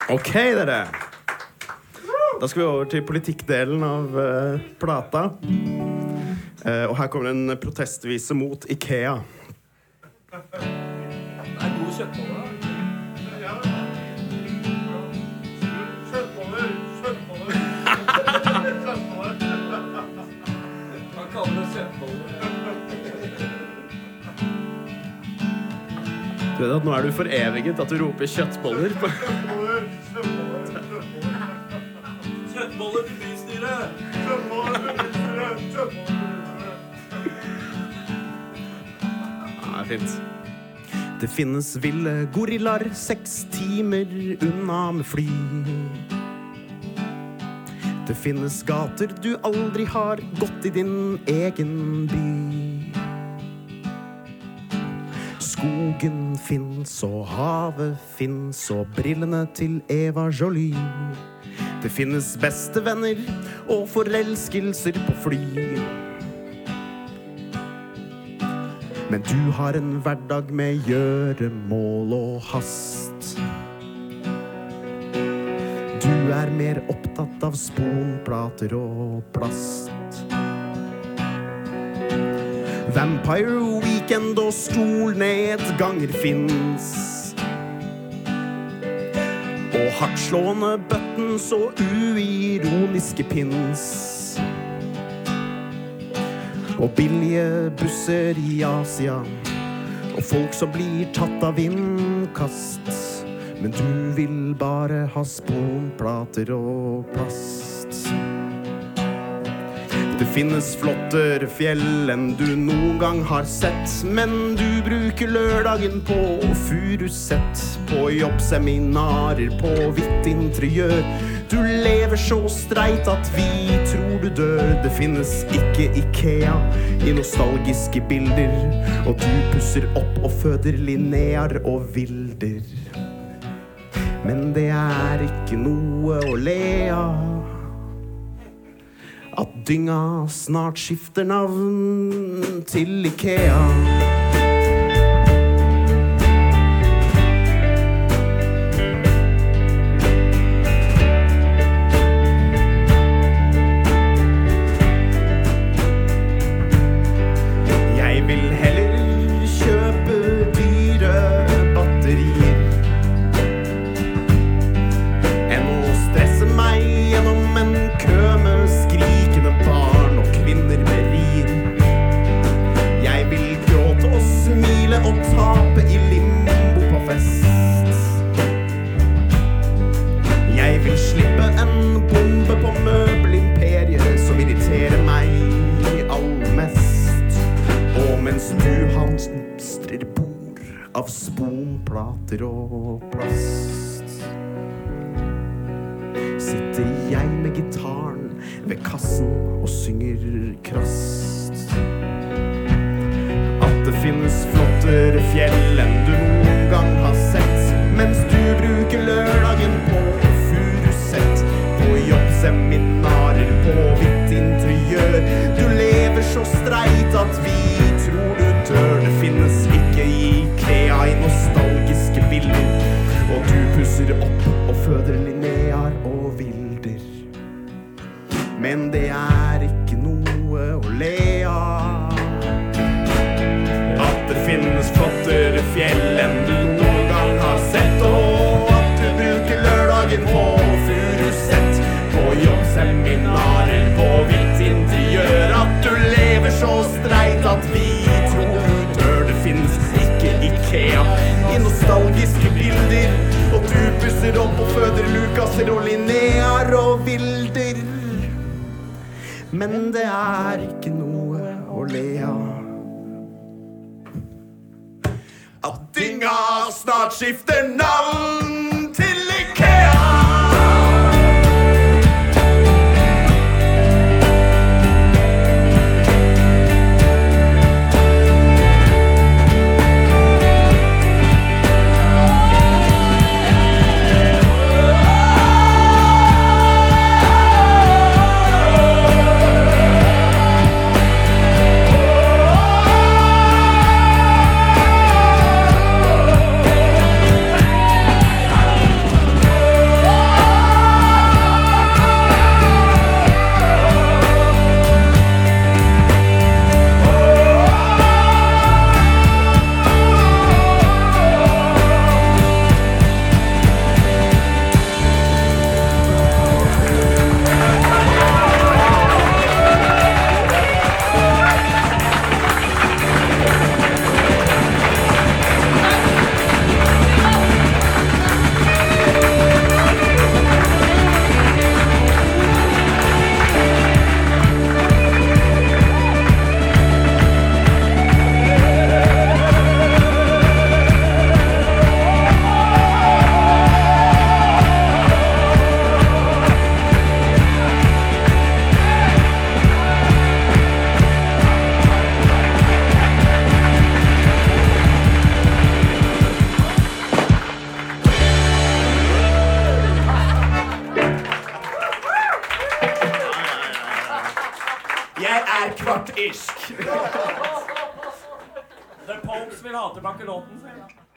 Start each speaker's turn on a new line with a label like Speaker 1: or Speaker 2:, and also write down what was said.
Speaker 1: Ok, dere. Da skal vi over til politikkdelen av plata. Og her kommer en protestvise mot IKEA.
Speaker 2: Det gode kjøttboller, da. Ja. Kjøttboller. Man kaller det kjøttboller.
Speaker 1: Du vet at nå du foreviget at du roper kjøttboller på...
Speaker 2: Kjøttboller til bystyret!
Speaker 1: Ja, fint. Det finnes ville gorillaer 6 timer unna med fly. Det finnes gater du aldri har gått i din egen by. Skogen finnes og havet finnes og brillene til Eva Jolie. Det finnes bestevenner og forelskelser på fly. Men du har en hverdag med gjøremål og hast. Du mer opptatt av sponplater og plast. Vampire Weekend og stolnedganger finnes. Og hardtslående buttons og uironiske pins. Og billige busser i Asia. Og folk som blir tatt av vindkast. Men du vil bare ha sponplater og plast. Det finnes flottere fjell enn du noen gang har sett. Men du bruker lørdagen på Furuset, på jobbseminarer, på hvitt interiør. Du lever så streit at vi tror du dør. Det finnes ikke IKEA i nostalgiske bilder. Og du pusser opp og føder linear og vilder. Men det ikke noe å le av. At dynga snart skifter navn til IKEA. Jeg vil heller kjøpe dyre batterier enn å stresse meg gjennom en kø med skrikende barn og kvinner med rier. Jeg vil gråte og smile og tape i limbo på fest. Jeg vil slippe en bombe på møbelimperiet som irriterer meg aller mest. Og mens du hamstrer bord av sponplater og plast, sitter jeg med gitaren ved kassen og synger krast. At det finnes flottere fjell enn du noen gang har sett, mens du bruker lørdagen på Furuset, på jobbseminarer, på hvitt interiør. Du lever så streit at vi tror du dør. Det finnes ikke IKEA i nostalgiske bilder, og du pusser opp og føder linear og vilder. Men det ikke noe å le av. At det finnes flottere fjell enn du noen gang har sett, og at du bruker lørdagen på Furuset, på jobbseminarer, på hvitt interiør. At du lever så streit at vi tror du dør. Det finnes ikke IKEA i nostalgiske bilder, og du pusser opp og føder Lukaser og linear og vilder. Men det ikke noe å le av. At dynga snart skifter navn til IKEA. Jeg er kvart irsk.
Speaker 2: The Popes vil ha tilbake låten sin.